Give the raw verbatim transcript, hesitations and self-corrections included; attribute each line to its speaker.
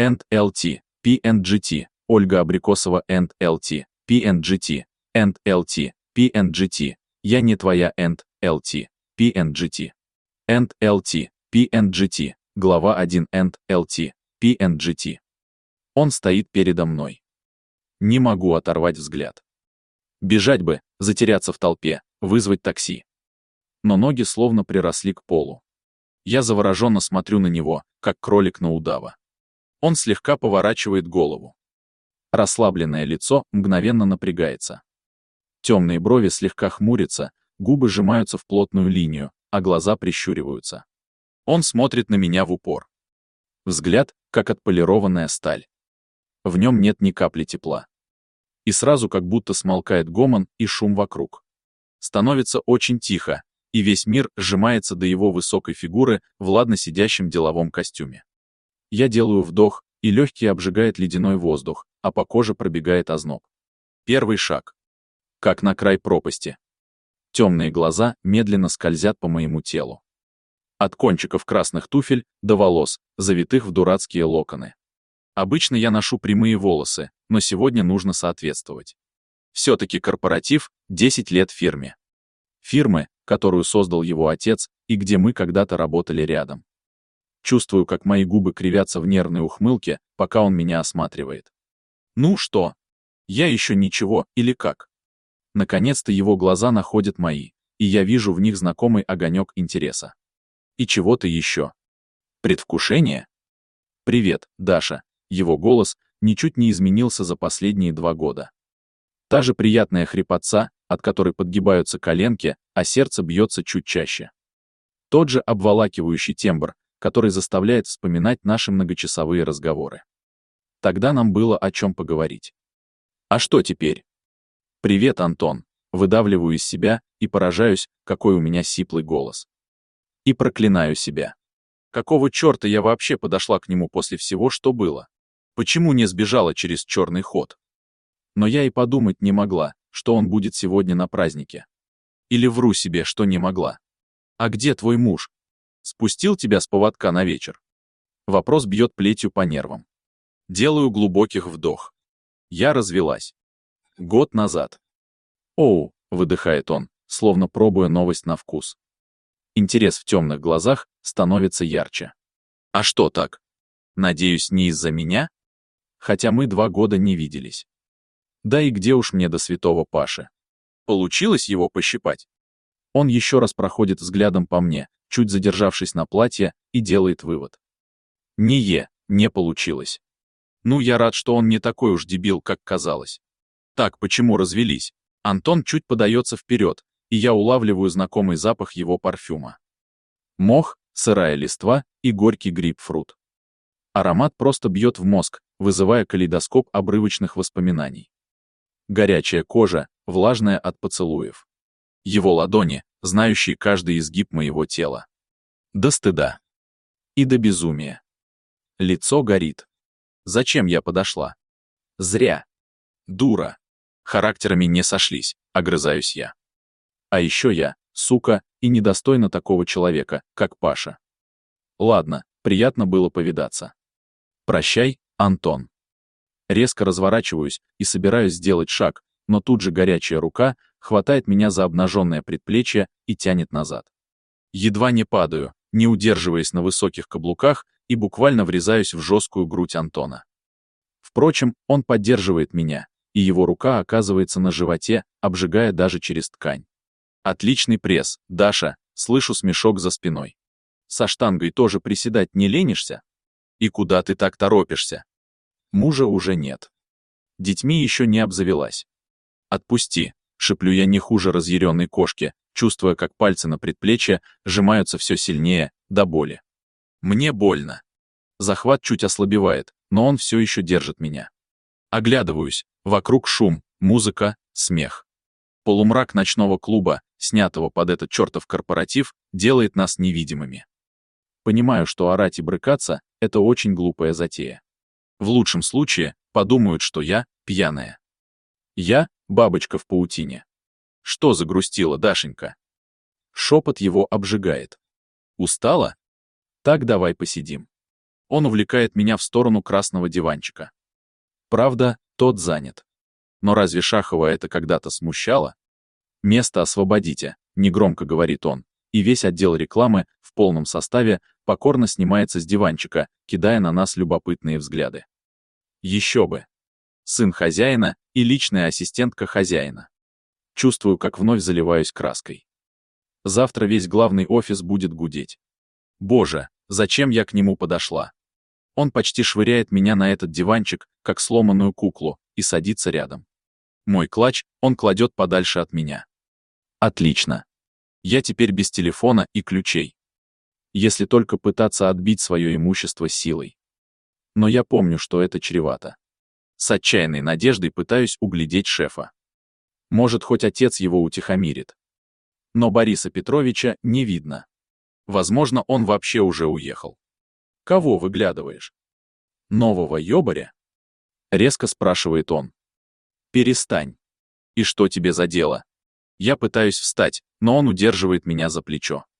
Speaker 1: энд эл ти, пи энд джи ти, Ольга Абрикосова энд эл ти, пи энд джи ти, энд эл ти, пи энд джи ти, я не твоя энд эл ти, пи энд джи ти, энд эл ти, пи энд джи ти, глава один энд эл ти, пи энд джи ти. Он стоит передо мной. Не могу оторвать взгляд. Бежать бы, затеряться в толпе, вызвать такси. Но ноги словно приросли к полу. Я завороженно смотрю на него, как кролик на удава. Он слегка поворачивает голову. Расслабленное лицо мгновенно напрягается. Темные брови слегка хмурятся, губы сжимаются в плотную линию, а глаза прищуриваются. Он смотрит на меня в упор. Взгляд, как отполированная сталь. В нем нет ни капли тепла. И сразу как будто смолкает гомон и шум вокруг. Становится очень тихо, и весь мир сжимается до его высокой фигуры в ладно сидящем деловом костюме. Я делаю вдох, и легкий обжигает ледяной воздух, а по коже пробегает озноб. Первый шаг. Как на край пропасти. Темные глаза медленно скользят по моему телу. От кончиков красных туфель до волос, завитых в дурацкие локоны. Обычно я ношу прямые волосы, но сегодня нужно соответствовать. Все-таки корпоратив, десять лет фирме. Фирмы, которую создал его отец, и где мы когда-то работали рядом. Чувствую, как мои губы кривятся в нервной ухмылке, пока он меня осматривает. Ну что? Я еще ничего, или как? Наконец-то его глаза находят мои, и я вижу в них знакомый огонек интереса. И чего-то еще. Предвкушение? Привет, Даша. Его голос ничуть не изменился за последние два года. Та же приятная хрипотца, от которой подгибаются коленки, а сердце бьется чуть чаще. Тот же обволакивающий тембр, который заставляет вспоминать наши многочасовые разговоры. Тогда нам было о чем поговорить. А что теперь? Привет, Антон. Выдавливаю из себя и поражаюсь, какой у меня сиплый голос. И проклинаю себя. Какого черта я вообще подошла к нему после всего, что было? Почему не сбежала через черный ход? Но я и подумать не могла, что он будет сегодня на празднике. Или вру себе, что не могла. А где твой муж? Спустил тебя с поводка на вечер? Вопрос бьет плетью по нервам. Делаю глубоких вдох. Я развелась. Год назад. Оу, выдыхает он, словно пробуя новость на вкус. Интерес в темных глазах становится ярче. А что так? Надеюсь, не из-за меня? Хотя мы два года не виделись. Да и где уж мне до святого Паши? Получилось его пощипать? Он еще раз проходит взглядом по мне, чуть задержавшись на платье, и делает вывод. Не е, не получилось. Ну, я рад, что он не такой уж дебил, как казалось. Так, почему развелись? Антон чуть подается вперед, и я улавливаю знакомый запах его парфюма. Мох, сырая листва и горький грейпфрут. Аромат просто бьет в мозг, вызывая калейдоскоп обрывочных воспоминаний. Горячая кожа, влажная от поцелуев. Его ладони, знающие каждый изгиб моего тела. До стыда. И до безумия. Лицо горит. Зачем я подошла? Зря. Дура. Характерами не сошлись, огрызаюсь я. А еще я, сука, и недостойна такого человека, как Паша. Ладно, приятно было повидаться. Прощай, Антон. Резко разворачиваюсь и собираюсь сделать шаг, но тут же горячая рука хватает меня за обнаженное предплечье и тянет назад. Едва не падаю, не удерживаясь на высоких каблуках, и буквально врезаюсь в жесткую грудь Антона. Впрочем, он поддерживает меня, и его рука оказывается на животе, обжигая даже через ткань. Отличный пресс, Даша, слышу смешок за спиной. Со штангой тоже приседать не ленишься? И куда ты так торопишься? Мужа уже нет. Детьми еще не обзавелась. Отпусти, шеплю я не хуже разъяренной кошки, чувствуя, как пальцы на предплечье сжимаются все сильнее, до боли. Мне больно. Захват чуть ослабевает, но он все еще держит меня. Оглядываюсь, вокруг шум, музыка, смех. Полумрак ночного клуба, снятого под этот чертов корпоратив, делает нас невидимыми. Понимаю, что орать и брыкаться — это очень глупая затея. В лучшем случае подумают, что я пьяная. Я — бабочка в паутине. Что загрустила, Дашенька? Шепот его обжигает. Устала? Так давай посидим. Он увлекает меня в сторону красного диванчика. Правда, тот занят. Но разве Шахова это когда-то смущало? «Место освободите», — негромко говорит он, и весь отдел рекламы в полном составе покорно снимается с диванчика, кидая на нас любопытные взгляды. Еще бы. Сын хозяина и личная ассистентка хозяина. Чувствую, как вновь заливаюсь краской. Завтра весь главный офис будет гудеть. Боже, зачем я к нему подошла? Он почти швыряет меня на этот диванчик, как сломанную куклу, и садится рядом. Мой клатч он кладет подальше от меня. Отлично. Я теперь без телефона и ключей. Если только пытаться отбить свое имущество силой. Но я помню, что это чревато. С отчаянной надеждой пытаюсь углядеть шефа. Может, хоть отец его утихомирит. Но Бориса Петровича не видно. Возможно, он вообще уже уехал. Кого выглядываешь? Нового ёбаря? Резко спрашивает он. Перестань. И что тебе за дело? Я пытаюсь встать, но он удерживает меня за плечо.